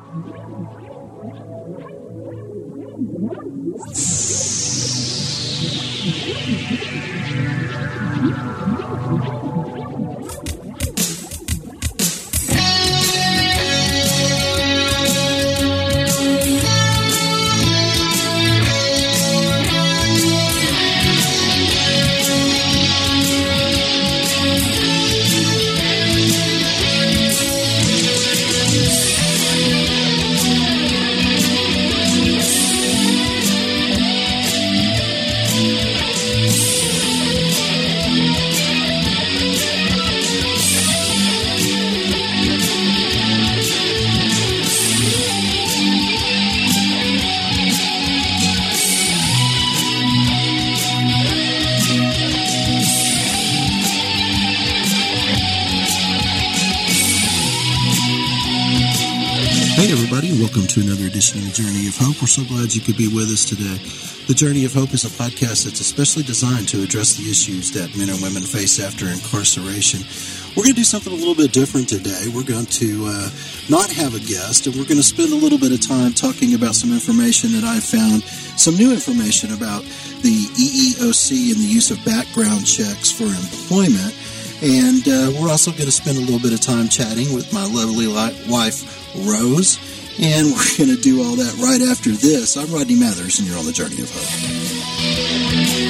Hey everybody, welcome to another edition of The Journey of Hope. We're so glad you could be with us today. The Journey of Hope is a podcast that's especially designed to address the issues that men and women face after incarceration. We're going to do something a little bit different today. We're going to not have a guest, and we're going to spend a little bit of time talking about some information that I found, some new information about the EEOC and the use of background checks for employment. And we're also going to spend a little bit of time chatting with my lovely wife, Rose, and we're going to do all that right after this. I'm Rodney Mathers, and you're on The Journey of Hope.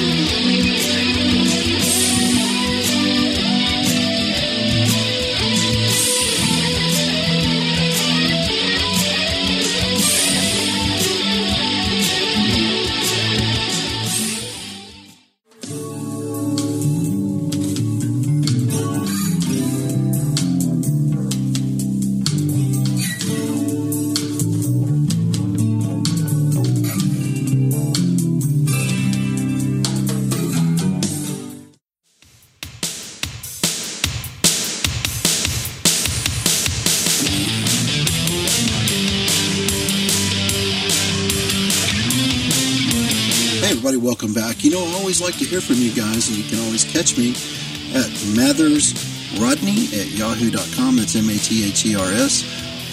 Welcome back. You know, I always like to hear from you guys, and you can always catch me at mathersrodney@yahoo.com. That's MATHERS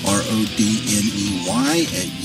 RODNEY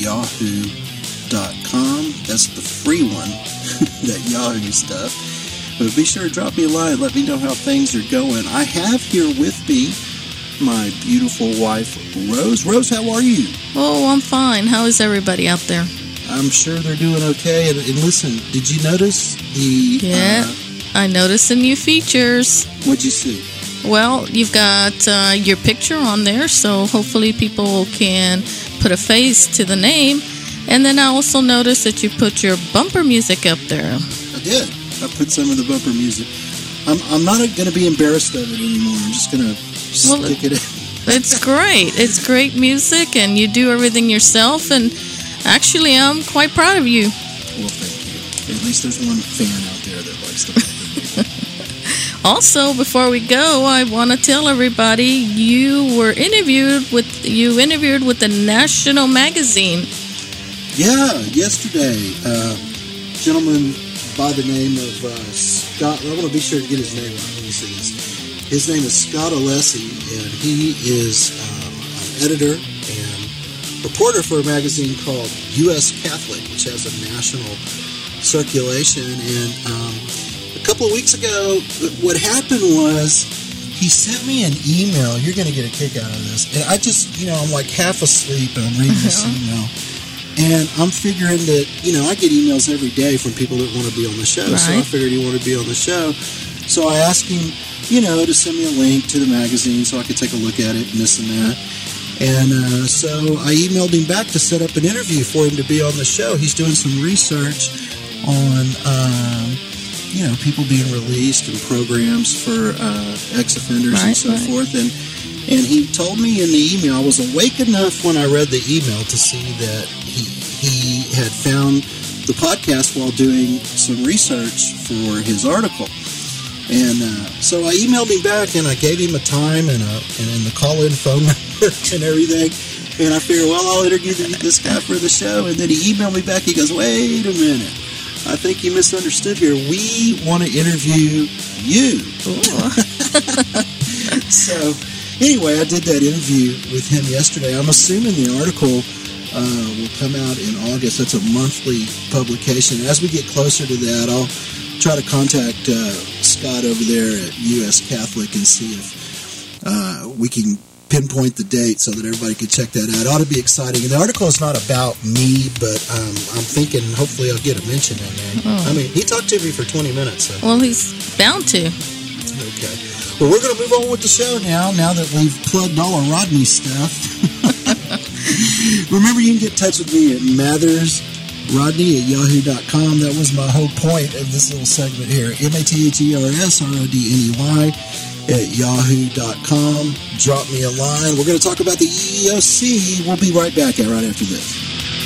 @yahoo.com. That's the free one, that Yahoo stuff. But be sure to drop me a line. Let me know how things are going. I have here with me my beautiful wife, Rose. Rose, how are you? Oh, I'm fine. How is everybody out there? I'm sure they're doing okay. And listen, did you notice the... Yeah, I noticed the new features. What'd you see? Well, you've got your picture on there, so hopefully people can put a face to the name. And then I also noticed that you put your bumper music up there. I did. I put some of the bumper music. I'm not going to be embarrassed of it anymore. I'm just going to stick it in. It's great. It's great music, and you do everything yourself, and... Actually, I'm quite proud of you. Well, thank you. At least there's one fan out there that likes the bumper. Also, before we go, I want to tell everybody you interviewed with the National Magazine. Yeah, yesterday, a gentleman by the name of Scott. I want to be sure to get his name right. Let me see this. His name is Scott Alessi, and he is an editor and reporter for a magazine called U.S. Catholic, which has a national circulation. And a couple of weeks ago, what happened was he sent me an email. You're going to get a kick out of this. And I just, I'm like half asleep and I'm reading this email. And I'm figuring that, I get emails every day from people that want to be on the show. Right. So I figured he wanted to be on the show. So I asked him, to send me a link to the magazine so I could take a look at it and this and that. And so I emailed him back to set up an interview for him to be on the show. He's doing some research on, people being released and programs for ex-offenders and so forth. And he told me in the email, I was awake enough when I read the email to see that he had found the podcast while doing some research for his article. And so I emailed him back, and I gave him a time and the call-in phone number and everything. And I figured, well, I'll interview this guy for the show. And then he emailed me back. He goes, wait a minute. I think you misunderstood here. We want to interview you. Anyway, I did that interview with him yesterday. I'm assuming the article will come out in August. That's a monthly publication. As we get closer to that, I'll try to contact Scott over there at U.S. Catholic and see if we can pinpoint the date so that everybody can check that out. It ought to be exciting. And the article is not about me, but I'm thinking hopefully I'll get a mention in there. Oh. I mean, he talked to me for 20 minutes. So. Well, he's bound to. Okay. Well, we're going to move on with the show now that we've plugged all of Rodney's stuff. Remember, you can get in touch with me at mathersrodney@yahoo.com. That was my whole point of this little segment here. mathersrodney@yahoo.com. Drop me a line. We're going to talk about the EEOC. We'll be right back right after this.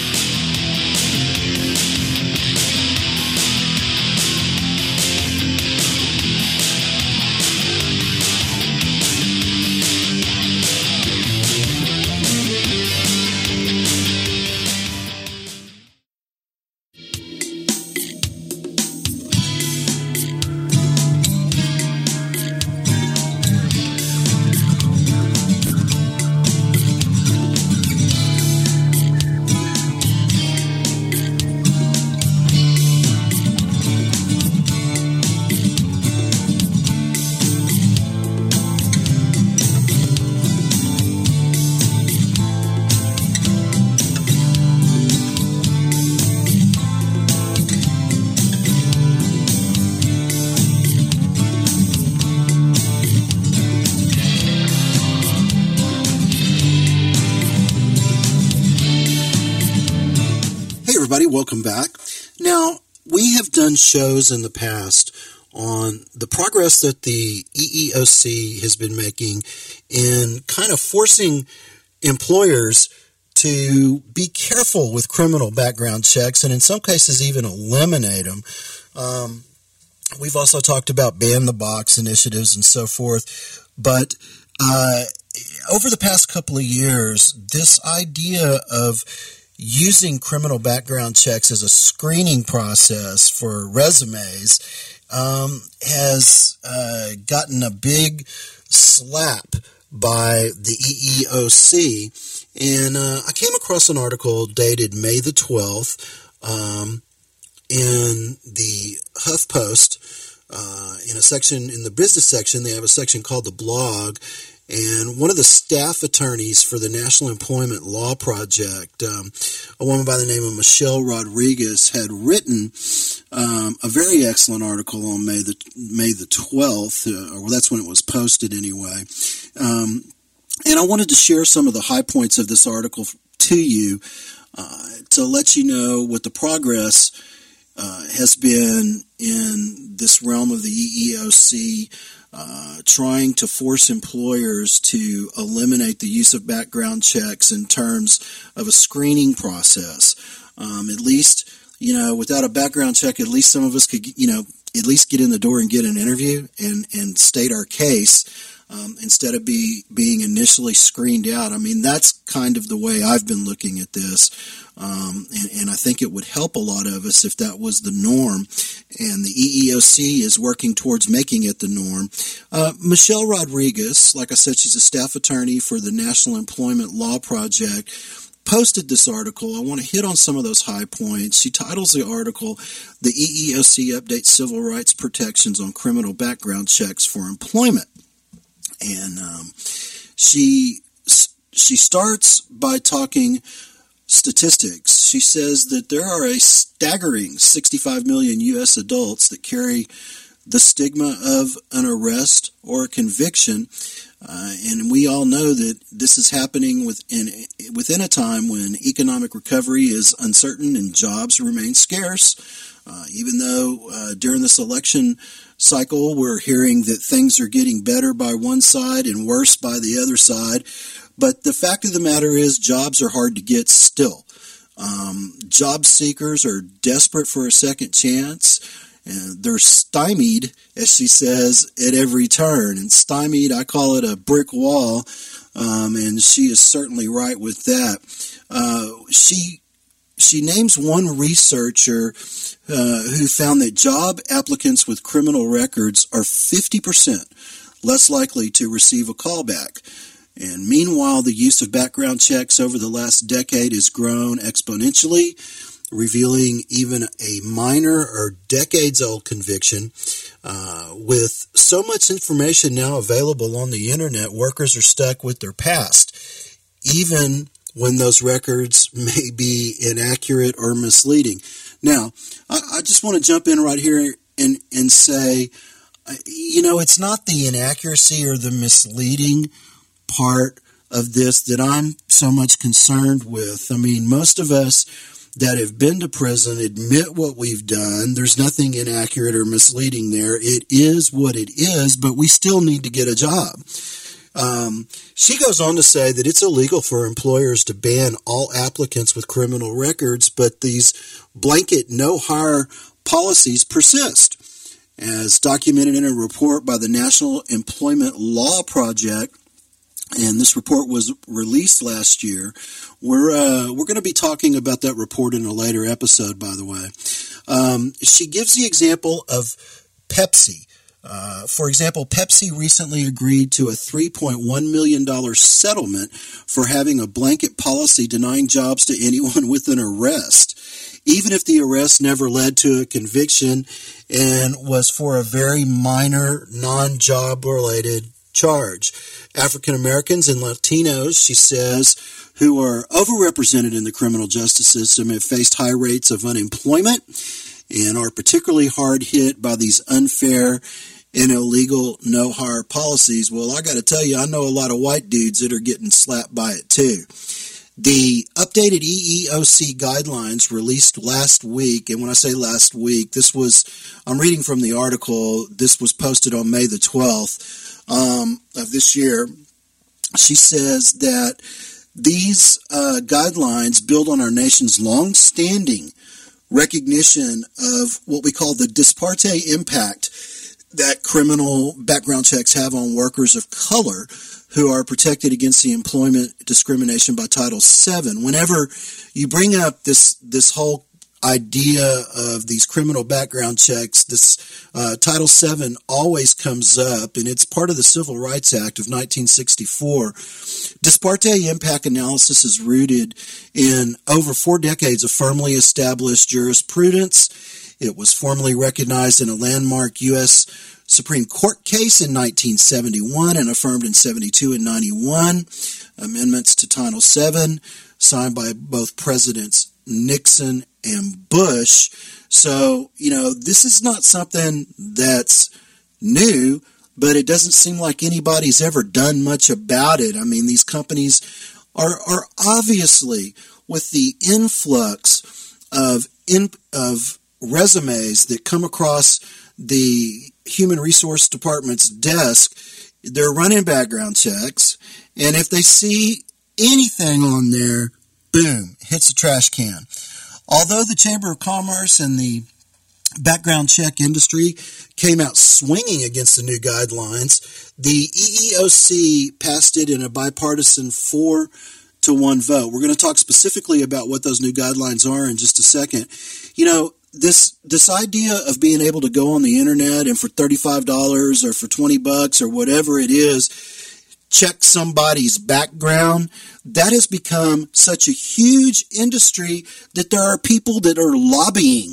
Welcome back. Now, we have done shows in the past on the progress that the EEOC has been making in kind of forcing employers to be careful with criminal background checks and in some cases even eliminate them. We've also talked about ban the box initiatives and so forth. But over the past couple of years, this idea of using criminal background checks as a screening process for resumes has gotten a big slap by the EEOC. And I came across an article dated May the 12th in the HuffPost. In a section, in the business section, they have a section called the blog. And one of the staff attorneys for the National Employment Law Project, a woman by the name of Michelle Rodriguez, had written a very excellent article on May the 12th, or that's when it was posted anyway. And I wanted to share some of the high points of this article to you to let you know what the progress has been in this realm of the EEOC, trying to force employers to eliminate the use of background checks in terms of a screening process. At least, without a background check, at least some of us could, at least get in the door and get an interview and state our case instead of being initially screened out. I mean, that's kind of the way I've been looking at this. And I think it would help a lot of us if that was the norm. And the EEOC is working towards making it the norm. Michelle Rodriguez, like I said, she's a staff attorney for the National Employment Law Project, posted this article. I want to hit on some of those high points. She titles the article, "The EEOC Updates Civil Rights Protections on Criminal Background Checks for Employment." And she starts by talking statistics. She says that there are a staggering 65 million U.S. adults that carry the stigma of an arrest or a conviction, and we all know that this is happening within a time when economic recovery is uncertain and jobs remain scarce. Even though during this election cycle we're hearing that things are getting better by one side and worse by the other side, but the fact of the matter is jobs are hard to get still. Job seekers are desperate for a second chance, and they're stymied, as she says, at every turn. And stymied, I call it a brick wall, and she is certainly right with that. She names one researcher who found that job applicants with criminal records are 50% less likely to receive a callback. And meanwhile, the use of background checks over the last decade has grown exponentially, revealing even a minor or decades-old conviction. With so much information now available on the internet, workers are stuck with their past, even when those records may be inaccurate or misleading. Now, I just want to jump in right here and say, it's not the inaccuracy or the misleading part of this that I'm so much concerned with. I mean, most of us that have been to prison admit what we've done. There's nothing inaccurate or misleading there. It is what it is, but we still need to get a job. She goes on to say that it's illegal for employers to ban all applicants with criminal records, but these blanket no-hire policies persist. As documented in a report by the National Employment Law Project, and this report was released last year. We're going to be talking about that report in a later episode, by the way. She gives the example of Pepsi. For example, Pepsi recently agreed to a $3.1 million settlement for having a blanket policy denying jobs to anyone with an arrest, even if the arrest never led to a conviction and was for a very minor, non-job related charge. African Americans and Latinos, she says, who are overrepresented in the criminal justice system have faced high rates of unemployment and are particularly hard hit by these unfair and illegal no-hire policies. Well, I got to tell you, I know a lot of white dudes that are getting slapped by it too. The updated EEOC guidelines released last week, and when I say last week, I'm reading from the article, this was posted on May the 12th of this year. She says that these guidelines build on our nation's long-standing recognition of what we call the disparte impact that criminal background checks have on workers of color who are protected against the employment discrimination by Title VII. Whenever you bring up this whole idea of these criminal background checks, this Title VII always comes up, and it's part of the Civil Rights Act of 1964. Disparte impact analysis is rooted in over 4 decades of firmly established jurisprudence. It was formally recognized in a landmark U.S. Supreme Court case in 1971 and affirmed in 72 and 91. Amendments to Title VII signed by both Presidents Nixon and Bush. So, this is not something that's new, but it doesn't seem like anybody's ever done much about it. I mean, these companies are obviously, with the influx of resumes that come across the Human Resource Department's desk, they're running background checks, and if they see anything on there, boom, hits the trash can. Although the Chamber of Commerce and the background check industry came out swinging against the new guidelines, the EEOC passed it in a bipartisan 4-1 vote. We're going to talk specifically about what those new guidelines are in just a second. This idea of being able to go on the internet and for $35 or for $20 or whatever it is, check somebody's background, that has become such a huge industry that there are people that are lobbying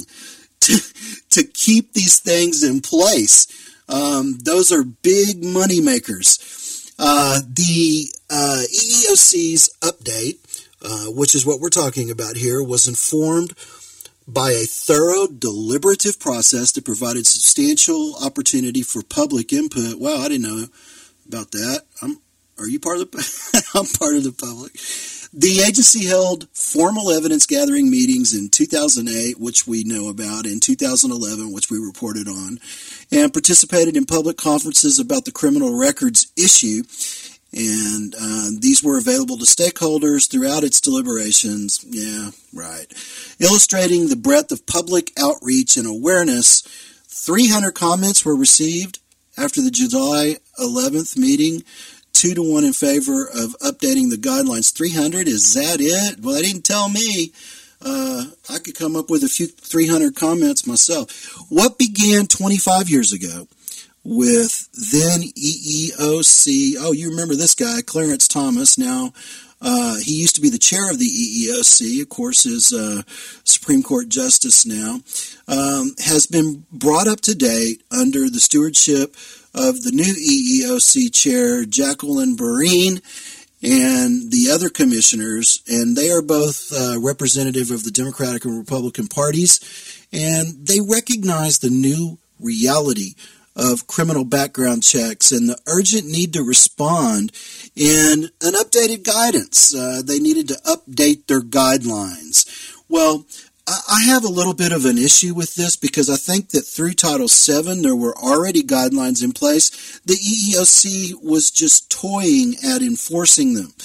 to keep these things in place. Those are big money makers. The EEOC's update, which is what we're talking about here, was informed by a thorough, deliberative process that provided substantial opportunity for public input. Wow, I didn't know about that. Are you part of the? I'm part of the public. The agency held formal evidence gathering meetings in 2008, which we know about, in 2011, which we reported on, and participated in public conferences about the criminal records issue. And these were available to stakeholders throughout its deliberations. Yeah, right. Illustrating the breadth of public outreach and awareness, 300 comments were received after the July 11th meeting, 2-1 in favor of updating the guidelines. 300, is that it? Well, they didn't tell me. I could come up with a few 300 comments myself. What began 25 years ago with then EEOC. Oh, you remember this guy, Clarence Thomas. Now, he used to be the chair of the EEOC, of course, is Supreme Court Justice now, has been brought up to date under the stewardship of the new EEOC chair, Jacqueline Behrend, and the other commissioners, and they are both representative of the Democratic and Republican parties, and they recognize the new reality of criminal background checks and the urgent need to respond in an updated guidance. They needed to update their guidelines. Well, I have a little bit of an issue with this because I think that through Title VII there were already guidelines in place. The EEOC was just toying at enforcing them.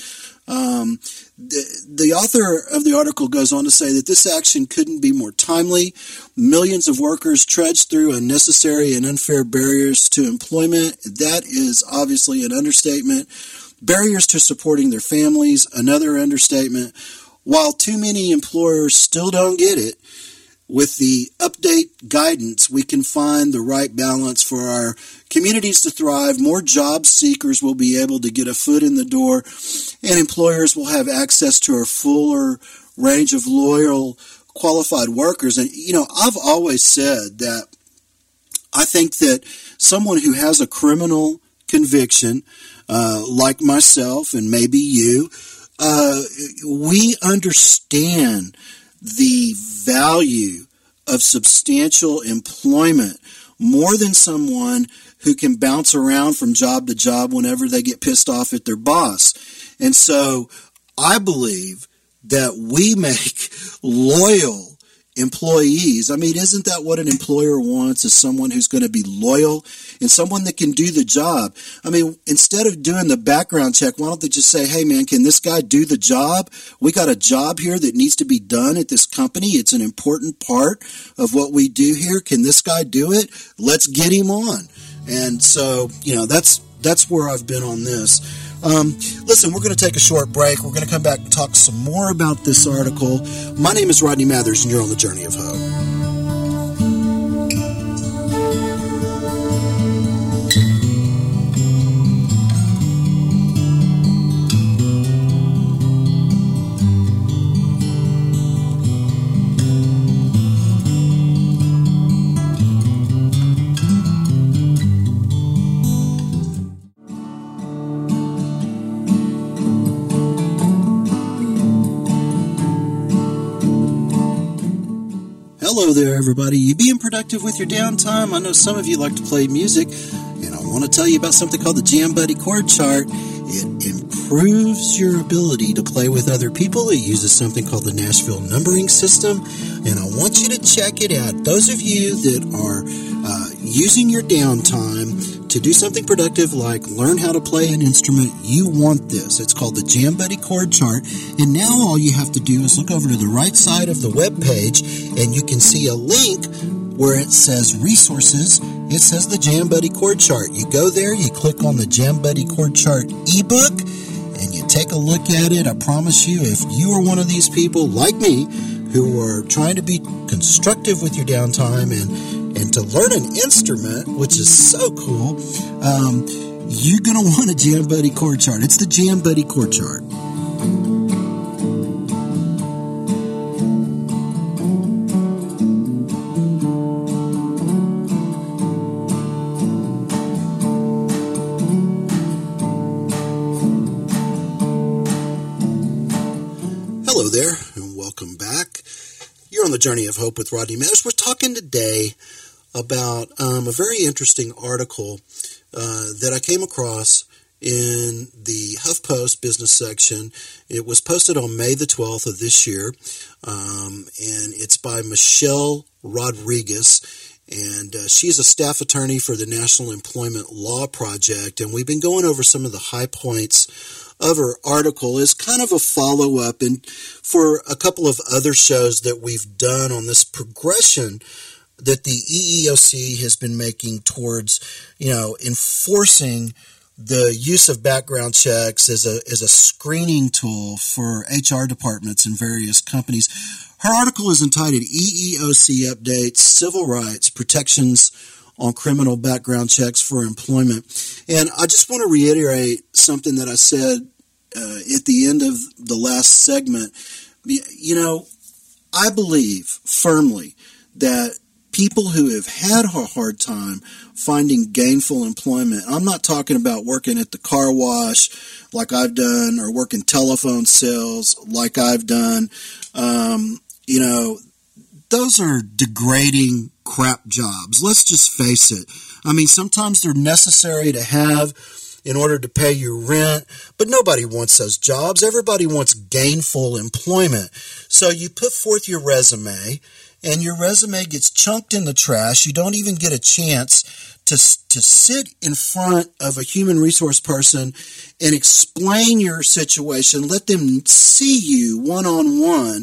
The author of the article goes on to say that this action couldn't be more timely. Millions of workers trudge through unnecessary and unfair barriers to employment. That is obviously an understatement. Barriers to supporting their families, another understatement. While too many employers still don't get it, with the update guidance, we can find the right balance for our communities to thrive. More job seekers will be able to get a foot in the door, and employers will have access to a fuller range of loyal, qualified workers. And, you know, I've always said that I think that someone who has a criminal conviction, like myself and maybe you, we understand the value of substantial employment more than someone who can bounce around from job to job whenever they get pissed off at their boss. And so I believe that we make loyal employees. I mean, isn't that what an employer wants, is someone who's going to be loyal and someone that can do the job? I mean, instead of doing the background check, why don't they just say, hey, man, can this guy do the job? We got a job here that needs to be done at this company. It's an important part of what we do here. Can this guy do it? Let's get him on. And so, you know, that's where I've been on this. Listen, we're going to take a short break. We're going to come back and talk some more about this article. My name is Rodney Mathers, and you're on the Journey of Hope. Hello there, everybody. You being productive with your downtime? I know some of you like to play music, and I want to tell you about something called the Jam Buddy Chord Chart. It improves your ability to play with other people. It uses something called the Nashville numbering system, and I want you to check it out. Those of you that are using your downtime to do something productive like learn how to play an instrument, you want this. It's called the Jam Buddy Chord Chart, and now all you have to do is look over to the right side of the web page, and you can see a link where it says resources. It says the Jam Buddy Chord Chart. You go there, you click on the Jam Buddy Chord Chart ebook, and you take a look at it. I promise you, if you are one of these people like me who are trying to be constructive with your downtime and to learn an instrument, which is so cool, you're going to want a Jam Buddy Chord Chart. It's the Jam Buddy Chord Chart. Hello there, and welcome back. You're on the Journey of Hope with Rodney Mathers. We're talking today about a very interesting article that I came across in the HuffPost business section. It was posted on May the 12th of this year, and it's by Michelle Rodriguez, and she's a staff attorney for the National Employment Law Project, and we've been going over some of the high points of her article as kind of a follow-up and for a couple of other shows that we've done on this progression that the EEOC has been making towards, enforcing the use of background checks as a screening tool for HR departments in various companies. Her article is entitled EEOC Updates Civil Rights Protections on criminal background checks for employment. And I just want to reiterate something that I said at the end of the last segment. You know, I believe firmly that people who have had a hard time finding gainful employment, I'm not talking about working at the car wash like I've done or working telephone sales like I've done. You know, those are degrading crap jobs. Let's just face it. I mean, sometimes they're necessary to have in order to pay your rent, but nobody wants those jobs. Everybody wants gainful employment. So you put forth your resume, and your resume gets chunked in the trash. You don't even get a chance to sit in front of a human resource person and explain your situation. Let them see you one-on-one.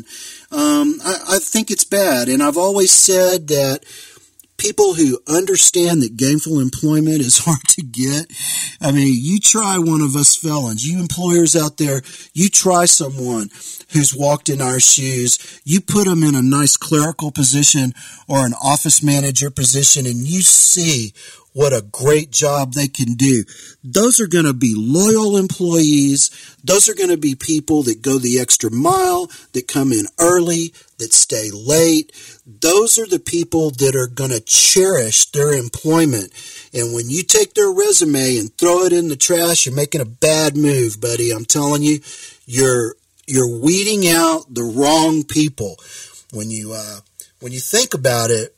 I think it's bad, and I've always said that people who understand that gainful employment is hard to get. I mean, you try one of us felons, you employers out there, you try someone who's walked in our shoes, you put them in a nice clerical position or an office manager position, and you see what a great job they can do. Those are going to be loyal employees. Those are going to be people that go the extra mile, that come in early, that stay late. Those are the people that are going to cherish their employment. And when you take their resume and throw it in the trash, you're making a bad move, buddy. I'm telling you, you're weeding out the wrong people. When you think about it,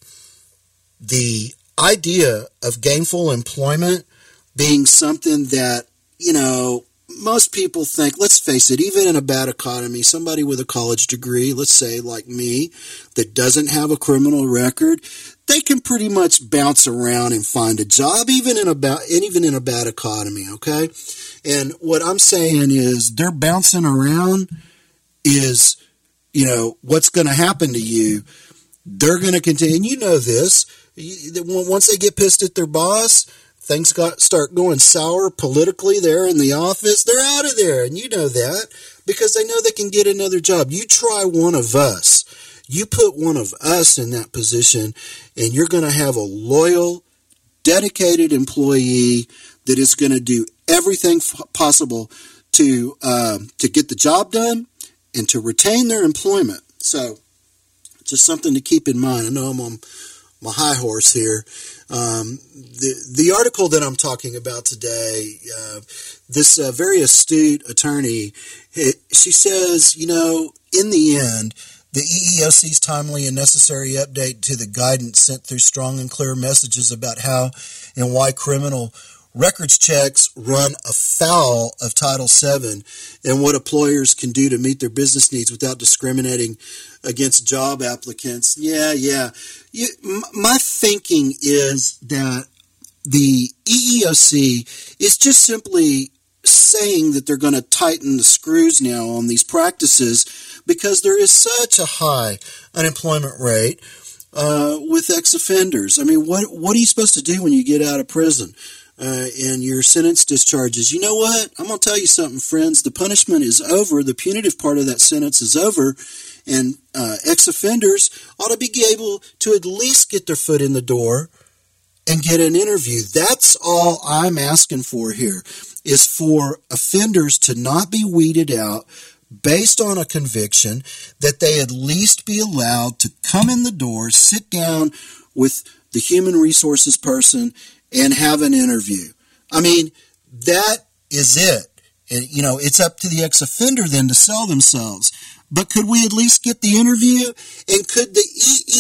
the idea of gainful employment being something that, you know, most people think, let's face it, even in a bad economy, somebody with a college degree, let's say like me, that doesn't have a criminal record, they can pretty much bounce around and find a job, even in a bad economy, okay? And what I'm saying is their bouncing around is, you know, what's going to happen to you. They're going to continue, and you know this, once they get pissed at their boss, things start going sour politically there in the office, they're out of there, and you know that because they know they can get another job. You try one of us. You put one of us in that position, and you're going to have a loyal, dedicated employee that is going to do everything possible to get the job done and to retain their employment. So just something to keep in mind. I know I'm on my high horse here. The article that I'm talking about today, this very astute attorney, she says, you know, in the end, the EEOC's timely and necessary update to the guidance sent through strong and clear messages about how and why criminal records checks run afoul of Title VII and what employers can do to meet their business needs without discriminating against job applicants. Yeah. My thinking is that the EEOC is just simply saying that they're going to tighten the screws now on these practices because there is such a high unemployment rate with ex-offenders. I mean, what are you supposed to do when you get out of prison? And your sentence discharges? You know what? I'm going to tell you something, friends. The punishment is over. The punitive part of that sentence is over. And ex-offenders ought to be able to at least get their foot in the door and get an interview. That's all I'm asking for here, is for offenders to not be weeded out based on a conviction, that they at least be allowed to come in the door, sit down with the human resources person, and have an interview. I mean, that is it. And, you know, it's up to the ex-offender then to sell themselves. But could we at least get the interview? And could the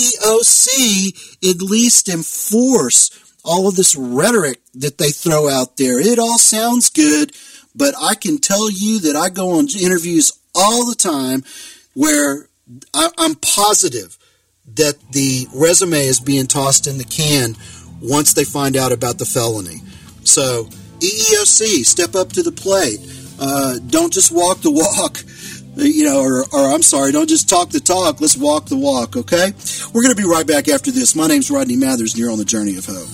EEOC at least enforce all of this rhetoric that they throw out there? It all sounds good, but I can tell you that I go on interviews all the time where I'm positive that the resume is being tossed in the can once they find out about the felony. So, EEOC, step up to the plate. Don't just walk the walk, you know, or I'm sorry, don't just talk the talk. Let's walk the walk, okay? We're going to be right back after this. My name's Rodney Mathers, and you're on the Journey of Hope.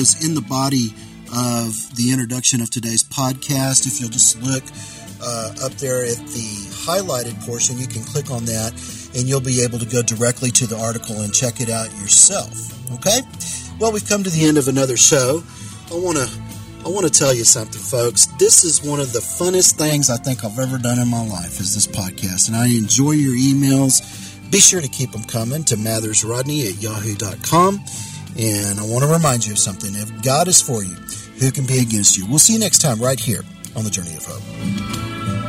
is in the body of the introduction of today's podcast. If you'll just look up there at the highlighted portion, you can click on that and you'll be able to go directly to the article and check it out yourself. Okay? Well, we've come to the end of another show. I want to tell you something, folks. This is one of the funnest things I think I've ever done in my life is this podcast, and I enjoy your emails. Be sure to keep them coming to mathersrodney@yahoo.com. And I want to remind you of something. If God is for you, who can be against you? We'll see you next time right here on The Journey of Hope.